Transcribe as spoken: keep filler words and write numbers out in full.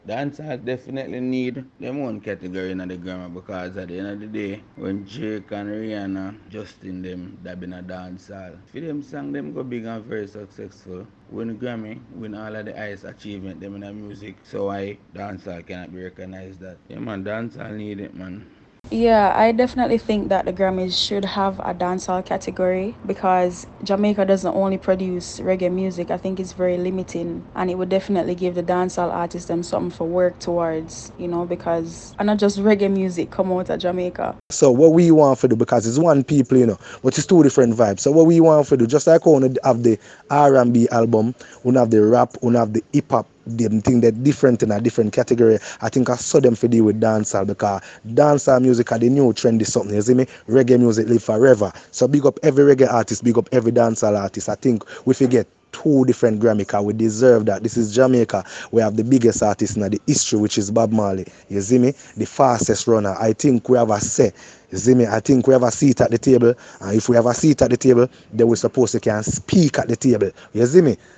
Dancehall definitely need them own category in the grammar because at the end of the day, when Drake and Rihanna, Justin them dabbing a dancehall, for them song them go big and very successful. Win Grammy, win all of the highest achievement them in the music. So why dancehall cannot be recognized that? Yeah man, dancehall need it man. Yeah, I definitely think that the Grammys should have a dancehall category because Jamaica doesn't only produce reggae music. I think it's very limiting, and it would definitely give the dancehall artists them something for work towards, you know, because and not just reggae music come out of Jamaica. So what we want to do, because it's one people, you know, but it's two different vibes. So what we want to do, just like how we have the R and B album, we have the rap, we have the hip hop, them thing that different in a different category. I think I saw them for deal with dancehall because dancehall music are the new trendy something. You see me? Reggae music live forever. So big up every reggae artist, big up every dancehall artist. I think we forget two different Grammy because we deserve that. This is Jamaica. We have the biggest artist in the history, which is Bob Marley. You see me? The fastest runner. I think we have a say. You see me? I think we have a seat at the table. And if we have a seat at the table, then we're supposed to can speak at the table. You see me?